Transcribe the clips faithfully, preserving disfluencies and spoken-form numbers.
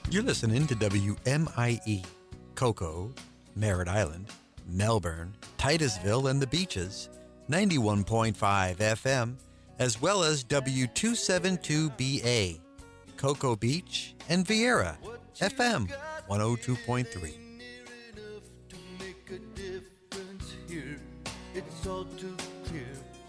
You're listening to W M I E, Cocoa, Merritt Island, Melbourne, Titusville, and the Beaches, ninety-one point five F M, as well as W two seventy-two B A, Cocoa Beach, and Vieira, F M one oh two point three. It's all too clear.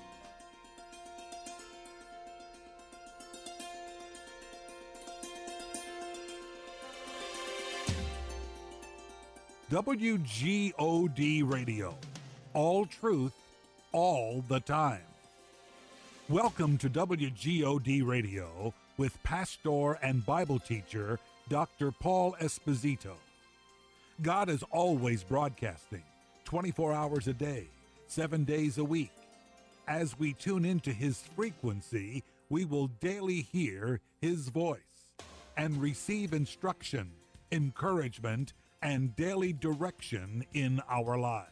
W G O D Radio. All truth, all the time. Welcome to W G O D Radio with pastor and Bible teacher Doctor Paul Esposito. God is always broadcasting, twenty-four hours a day, seven days a week. As we tune into his frequency, we will daily hear his voice and receive instruction, encouragement, and daily direction in our lives.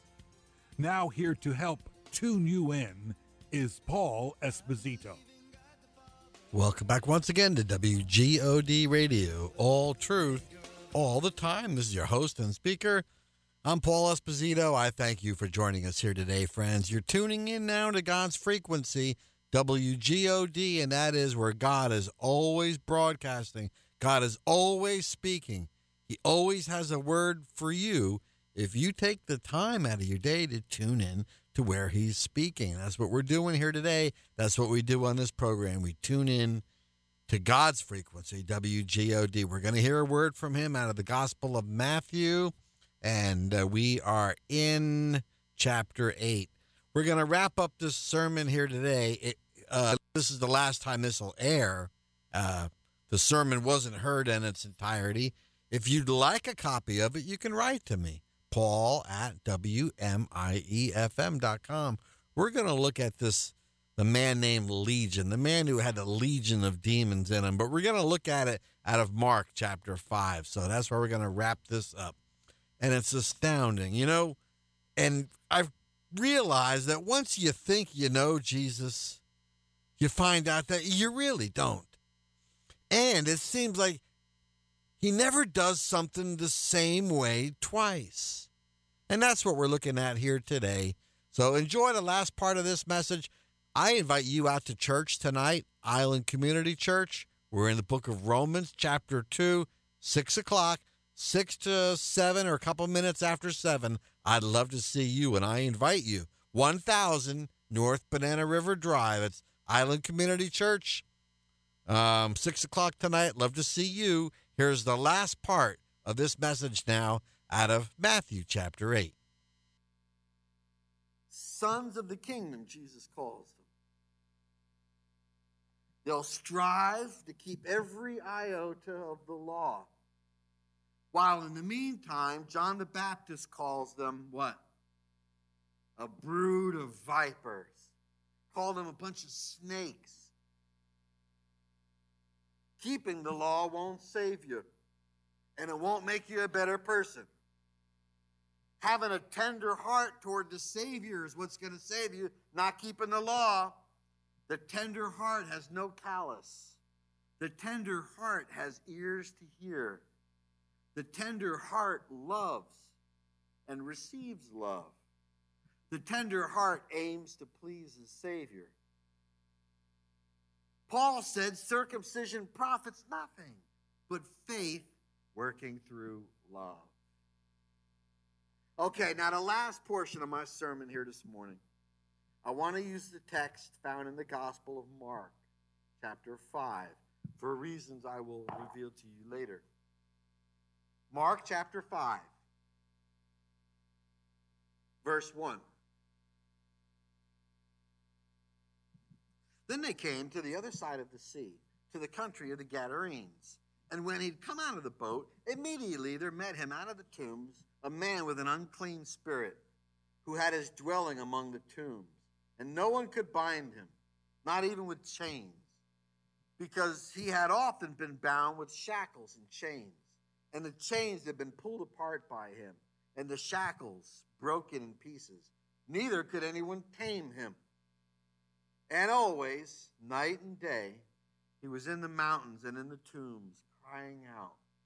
Now here to help tune you in is Paul Esposito. Welcome back once again to W G O D Radio, all truth, all the time. This is your host and speaker. I'm Paul Esposito. I thank you for joining us here today, friends. You're tuning in now to God's frequency, W G O D, and that is where God is always broadcasting. God is always speaking. He always has a word for you if you take the time out of your day to tune in to where he's speaking. That's what we're doing here today. That's what we do on this program. We tune in to God's frequency, W G O D. We're going to hear a word from him out of the Gospel of Matthew, and uh, we are in chapter eight. We're going to wrap up this sermon here today. It, uh, this is the last time this will air. Uh, the sermon wasn't heard in its entirety. If you'd like a copy of it, you can write to me, Paul at W M I E F M dot com. We're going to look at this, the man named Legion, the man who had a legion of demons in him. But we're going to look at it out of Mark chapter five. So that's where we're going to wrap this up. And it's astounding, you know. And I've realized that once you think you know Jesus, you find out that you really don't. And it seems like he never does something the same way twice. And that's what we're looking at here today. So enjoy the last part of this message. I invite you out to church tonight, Island Community Church. We're in the book of Romans, chapter two, six o'clock, six to seven or a couple minutes after seven. I'd love to see you, and I invite you. one thousand North Banana River Drive. It's Island Community Church. Um, six o'clock tonight. Love to see you. Here's the last part of this message now out of Matthew chapter eight. Sons of the kingdom, Jesus calls them. They'll strive to keep every iota of the law. While in the meantime, John the Baptist calls them what? A brood of vipers. Called them a bunch of snakes. Keeping the law won't save you, and it won't make you a better person. Having a tender heart toward the Savior is what's going to save you, not keeping the law. The tender heart has no callous. The tender heart has ears to hear. The tender heart loves and receives love. The tender heart aims to please the Savior. Paul said circumcision profits nothing, but faith working through love. Okay, now the last portion of my sermon here this morning, I want to use the text found in the Gospel of Mark, chapter five, for reasons I will reveal to you later. Mark chapter five, verse one. Then they came to the other side of the sea, to the country of the Gadarenes. And when he'd come out of the boat, immediately there met him out of the tombs a man with an unclean spirit, who had his dwelling among the tombs. And no one could bind him, not even with chains, because he had often been bound with shackles and chains. And the chains had been pulled apart by him, and the shackles broken in pieces. Neither could anyone tame him. And always, night and day, he was in the mountains and in the tombs, crying out,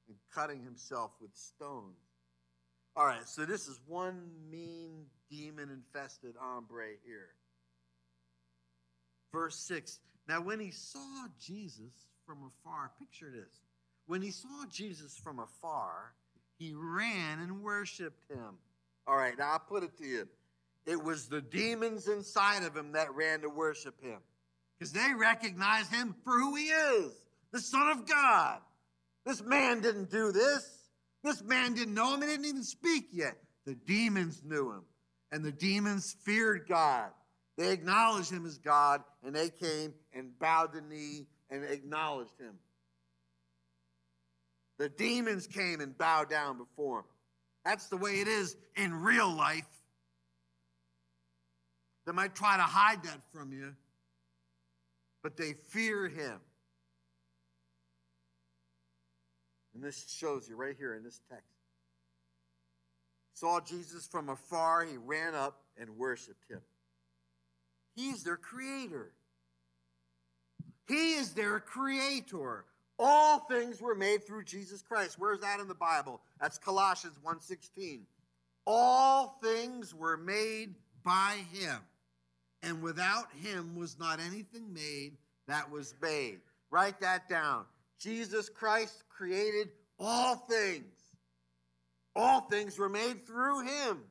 and cutting himself with stones. All right, so this is one mean, demon-infested hombre here. Verse six, now when he saw Jesus from afar, picture this. When he saw Jesus from afar, he ran and worshiped him. All right, now I'll put it to you. It was the demons inside of him that ran to worship him because they recognized him for who he is, the Son of God. This man didn't do this. This man didn't know him. He didn't even speak yet. The demons knew him, and the demons feared God. They acknowledged him as God, and they came and bowed the knee and acknowledged him. The demons came and bowed down before him. That's the way it is in real life. They might try to hide that from you, but they fear him. And this shows you right here in this text. Saw Jesus from afar, he ran up and worshiped him. He's their creator. He is their creator. All things were made through Jesus Christ. Where's that in the Bible? That's Colossians one sixteen. All things were made by him, and without him was not anything made that was made. Write that down. Jesus Christ created all things. All things were made through him.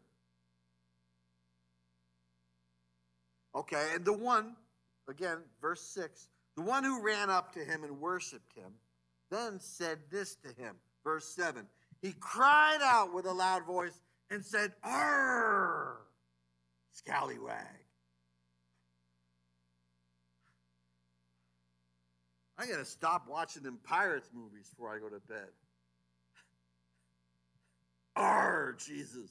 Okay, and the one, again, verse six, the one who ran up to him and worshiped him then said this to him. Verse seven, he cried out with a loud voice and said, "Arr, scallywag." I got to stop watching them Pirates movies before I go to bed. Arr, Jesus.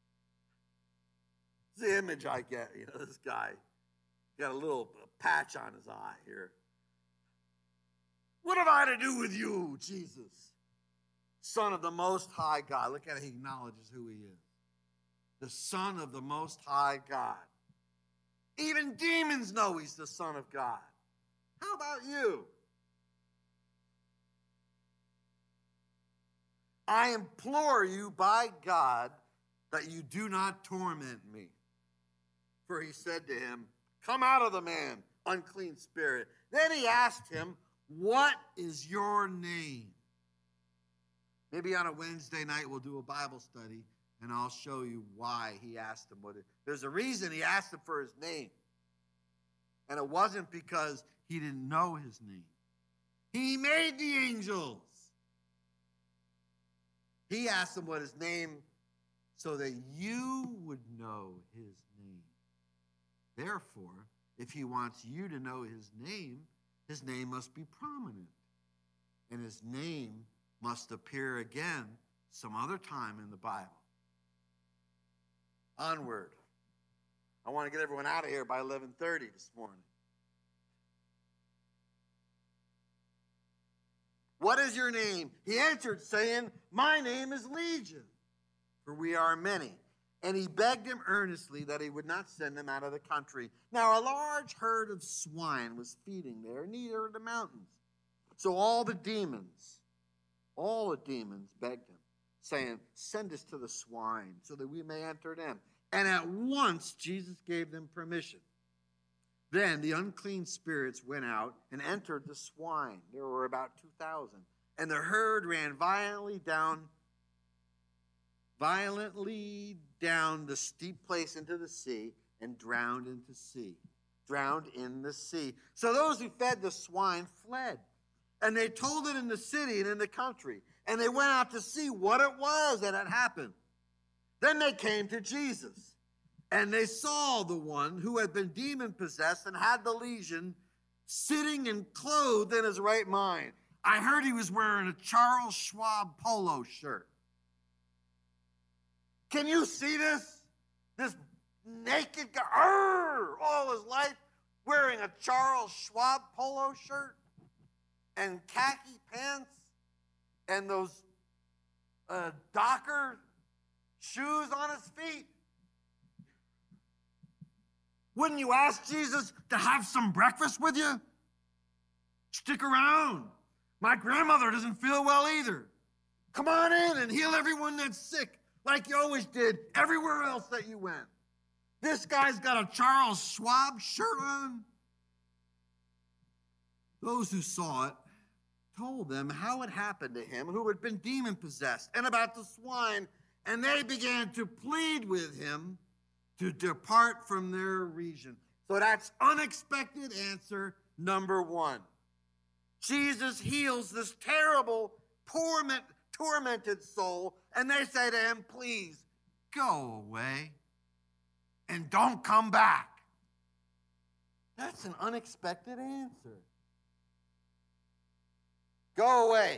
It's the image I get. You know, this guy got a little patch on his eye here. What have I to do with you, Jesus? Son of the Most High God. Look at it. He acknowledges who he is. The Son of the Most High God. Even demons know he's the Son of God. How about you? I implore you by God that you do not torment me. For he said to him, "Come out of the man, unclean spirit." Then he asked him, "What is your name?" Maybe on a Wednesday night we'll do a Bible study and I'll show you why he asked him what it. There's a reason he asked him for his name. And it wasn't because he didn't know his name. He made the angels. He asked him what his name so that you would know his name. Therefore, if he wants you to know his name, his name must be prominent. And his name must appear again some other time in the Bible. Onward. I want to get everyone out of here by eleven thirty this morning. What is your name? He answered, saying, "My name is Legion, for we are many." And he begged him earnestly that he would not send them out of the country. Now a large herd of swine was feeding there near the mountains. So all the demons, all the demons begged him, saying, "Send us to the swine so that we may enter them." And at once Jesus gave them permission. Then the unclean spirits went out and entered the swine. There were about two thousand. And the herd ran violently down, violently down the steep place into the sea and drowned into sea. Drowned in the sea. So those who fed the swine fled. And they told it in the city and in the country. And they went out to see what it was that had happened. Then they came to Jesus. And they saw the one who had been demon-possessed and had the legion sitting and clothed in his right mind. I heard he was wearing a Charles Schwab polo shirt. Can you see this? This naked guy, arr, all his life, wearing a Charles Schwab polo shirt and khaki pants and those uh, Docker shoes on his feet. Wouldn't you ask Jesus to have some breakfast with you? Stick around. My grandmother doesn't feel well either. Come on in and heal everyone that's sick, like you always did everywhere else that you went. This guy's got a Charles Schwab shirt on. Those who saw it told them how it happened to him who had been demon-possessed and about the swine, and they began to plead with him to depart from their region. So that's unexpected answer number one. Jesus heals this terrible, torment, tormented soul, and they say to him, please, go away and don't come back. That's an unexpected answer. Go away.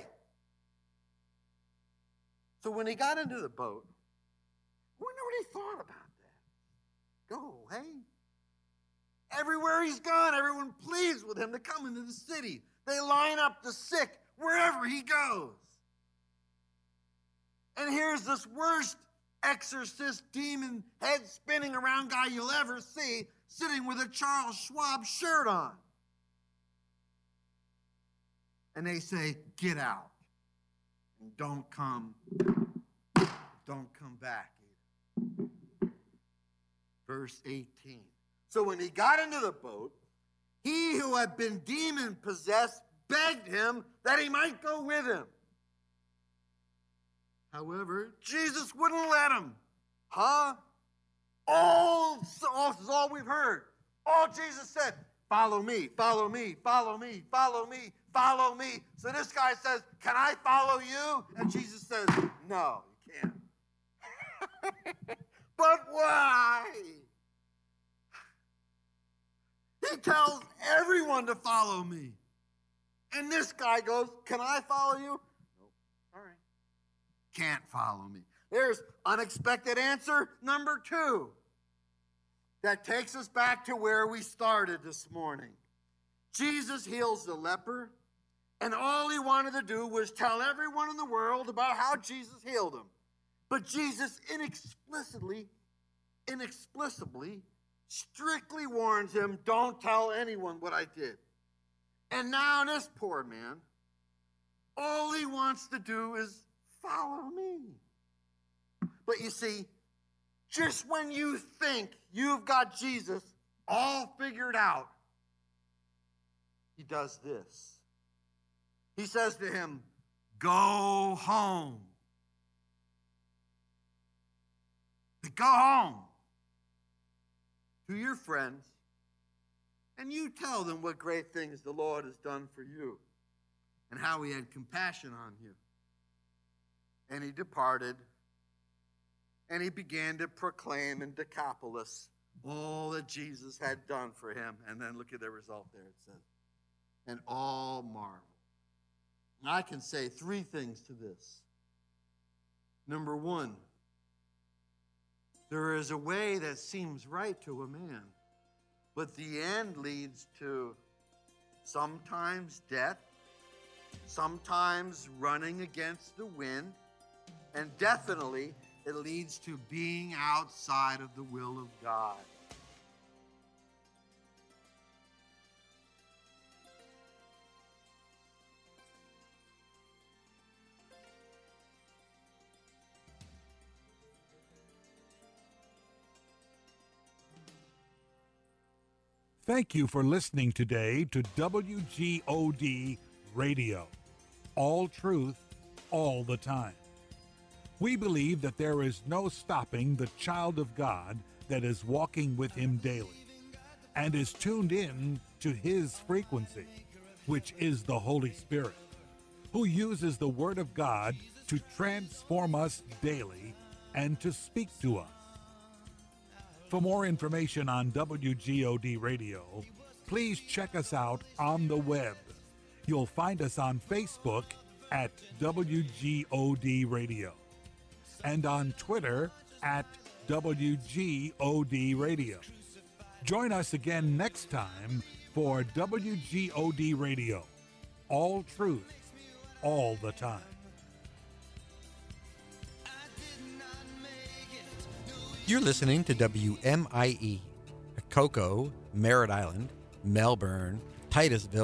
So when he got into the boat, I wonder what he thought about that. Go away. Everywhere he's gone, everyone pleads with him to come into the city. They line up the sick wherever he goes. And here's this worst exorcist, demon, head spinning around guy you'll ever see, sitting with a Charles Schwab shirt on. And they say, get out. And don't come, don't come back. Verse eighteen. So when he got into the boat, he who had been demon-possessed begged him that he might go with him. However, Jesus wouldn't let him. Huh? All, all, this is all we've heard. All Jesus said, follow me, follow me, follow me, follow me, follow me. So this guy says, can I follow you? And Jesus says, no, you can't. But why? He tells everyone to follow me. And this guy goes, can I follow you? Nope. All right. Can't follow me. There's unexpected answer number two. That takes us back to where we started this morning. Jesus heals the leper, and all he wanted to do was tell everyone in the world about how Jesus healed him. But Jesus inexplicably, inexplicably, strictly warns him, don't tell anyone what I did. And now this poor man, all he wants to do is follow me. But you see, just when you think you've got Jesus all figured out, he does this. He says to him, go home. Go home to your friends, and you tell them what great things the Lord has done for you and how he had compassion on you. And he departed, and he began to proclaim in Decapolis all that Jesus had done for him. And then look at the result there, it says, and all marveled. And I can say three things to this. Number one, there is a way that seems right to a man, but the end leads to sometimes death, sometimes running against the wind, and definitely it leads to being outside of the will of God. Thank you for listening today to W G O D Radio. All truth, all the time. We believe that there is no stopping the child of God that is walking with him daily and is tuned in to his frequency, which is the Holy Spirit, who uses the Word of God to transform us daily and to speak to us. For more information on W G O D Radio, please check us out on the web. You'll find us on Facebook at W G O D Radio and on Twitter at W G O D Radio. Join us again next time for W G O D Radio. All truth, all the time. You're listening to W M I E, Cocoa, Merritt Island, Melbourne, Titusville,